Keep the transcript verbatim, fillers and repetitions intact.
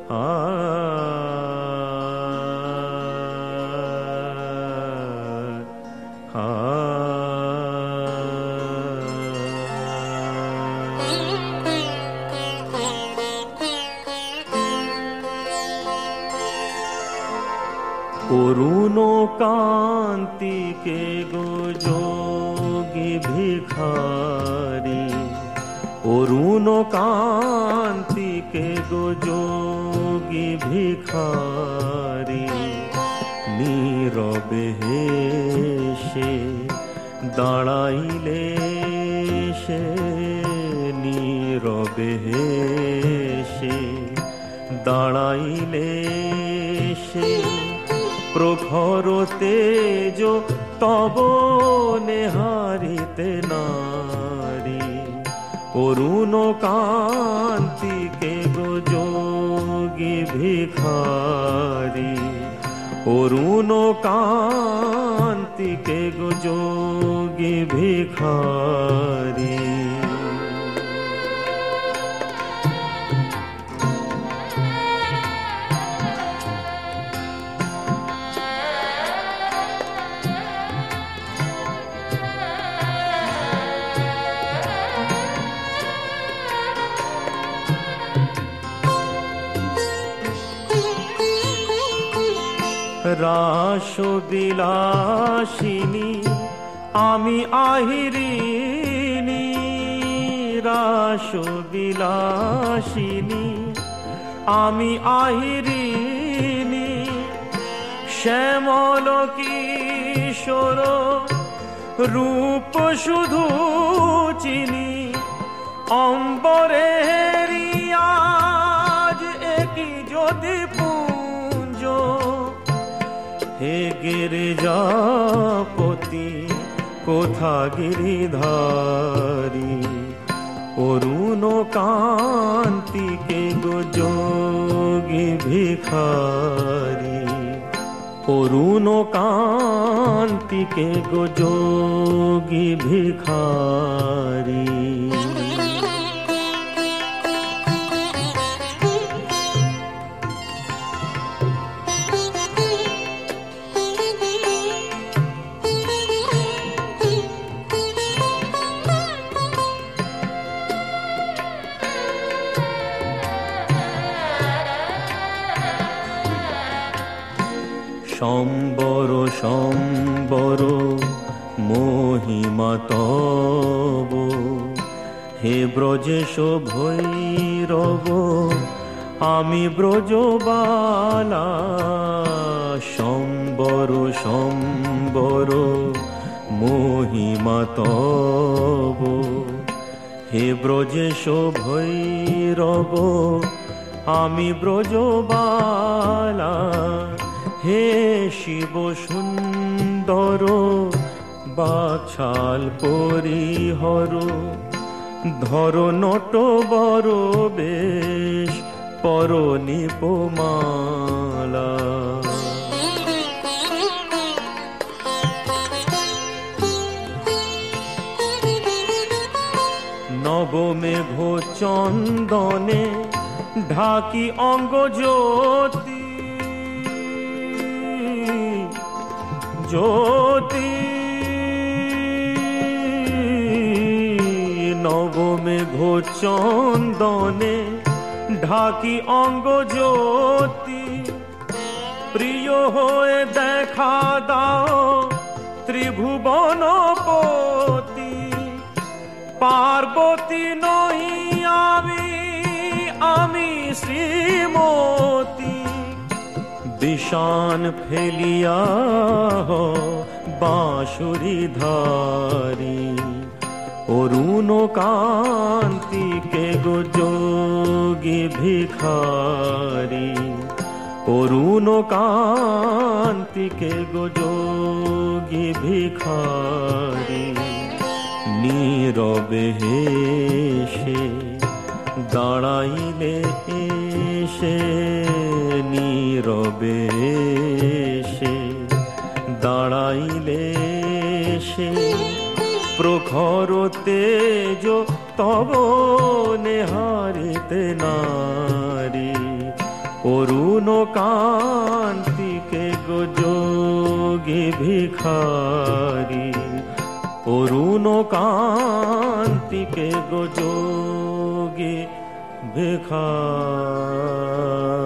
অরুণ কান্তিকে গো যোগী ভিখারি, অরুণ কান্তিকে গো যোগী ভিখারি, নীরবে হেসে দাঁড়াইলে সে, নীরবে হেসে দাঁড়াইলে সে, প্রখর তেজ তব নেহারিতে নারী, অরুণ কান্তিকে গো যোগী ভিখারি, অরুণ কান্তিকে গো যোগী ভিখারি। রাসবিলাসিনী আমি আহিরিণী, রাসবিলাসিনী আমি আহিরিণী, শ্যামল কিশোর রূপ শুধু চিনি, অম্বরেরি আজ একই জ্যোতি পুঞ্জ, হে গিরিজাপতি কোথা গিরিধারী, অরুণ কান্তিকে গো যোগী ভিখারি, অরুণ কান্তিকে গো যোগী ভিখারি। সম্বর সম্বর মহিমা তব, হে ব্রজেশ ভৈরব আমি ব্রজবালা, সম্বর সম্বর মহিমা তব, হে ব্রজেশ ভৈরব আমি ব্রজবালা, হে শিব সুন্দর বাছাল পরিহর, ধর নট বর বেশ পর নিপমালা, নবমেঘ চন্দনে ঢাকি অঙ্গ জ্যোতি, জ্যোতি নবমেঘ চন্দনে ঢাকি অঙ্গ জ্যোতি, প্রিয় হয়ে দেখা দাও ত্রিভুবনপতি, পার্বতী নই আমি আমি শ্রীমতী, বিষান ফেলিয়া বাঁশুরি ধারি, অরুণ কান্তিকে গো যোগী ভিখারি, অরুণ কান্তিকে গো যোগী ভিখারি, নীরবে হেসে দাঁড়াইলে এসে, নীরবে এসে দাঁড়াইলে সে, প্রখর তেজ তব নেহারিতে নারী, অরুণ কান্তিকে গো যোগী ভিখারি, অরুণ কান্তিকে গো যোগী ভিখারি।